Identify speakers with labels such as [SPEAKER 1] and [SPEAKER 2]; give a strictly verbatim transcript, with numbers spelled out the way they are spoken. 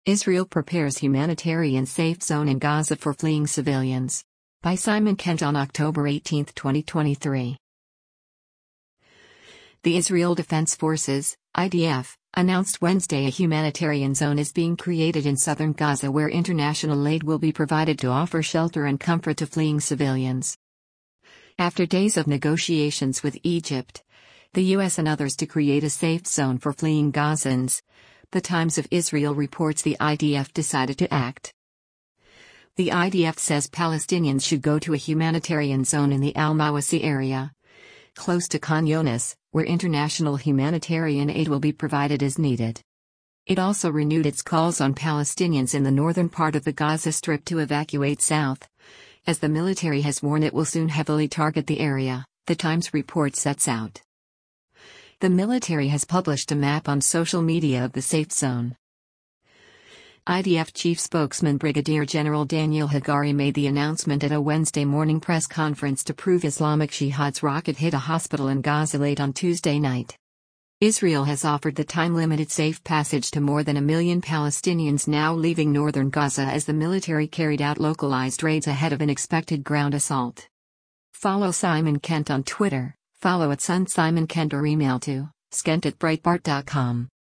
[SPEAKER 1] Israel prepares humanitarian safe zone in Gaza for fleeing civilians. By Simon Kent on October eighteenth, twenty twenty-three. The Israel Defense Forces, I D F, announced Wednesday a humanitarian zone is being created in southern Gaza where international aid will be provided to offer shelter and comfort to fleeing civilians. After days of negotiations with Egypt, the U S and others to create a safe zone for fleeing Gazans, The Times of Israel reports the I D F decided to act. The I D F says Palestinians should go to a humanitarian zone in the Al-Mawasi area, close to Khan Younis, where international humanitarian aid will be provided as needed. It also renewed its calls on Palestinians in the northern part of the Gaza Strip to evacuate south, as the military has warned it will soon heavily target the area, The Times report sets out. The military has published a map on social media of the safe zone. I D F chief spokesman Brigadier General Daniel Hagari made the announcement at a Wednesday morning press conference to prove Islamic Jihad's rocket hit a hospital in Gaza late on Tuesday night. Israel has offered the time-limited safe passage to more than a million Palestinians now leaving northern Gaza as the military carried out localized raids ahead of an expected ground assault. Follow Simon Kent on Twitter, follow at Sun Simon Kent or email to skent at breitbart dot com.